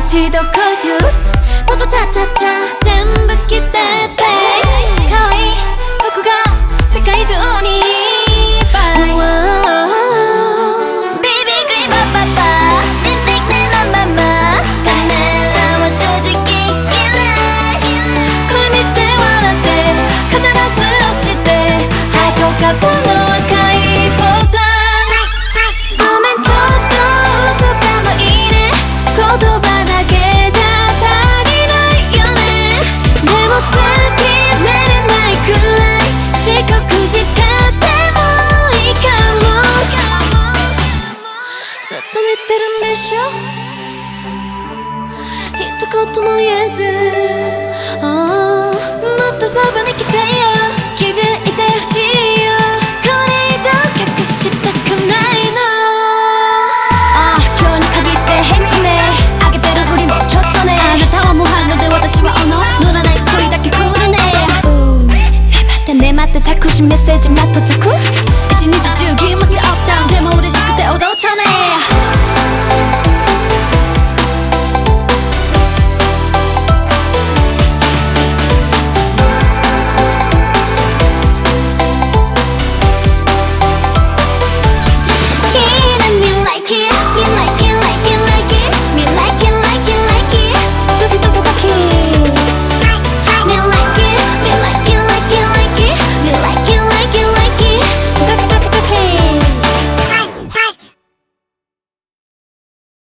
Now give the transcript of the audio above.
一度恋しようもっとチャチャチャ全部切ってって可愛い僕が世界中に一言も言えず、もっとそばに来てよ、気づいてほしいよ、これ以上隠したくないの。今日に限って変にね、あげてるふりもちょっとね、あなたは無反応で私は乗らないそれだけクールね。ねまってねまって着信メッセージ待っと着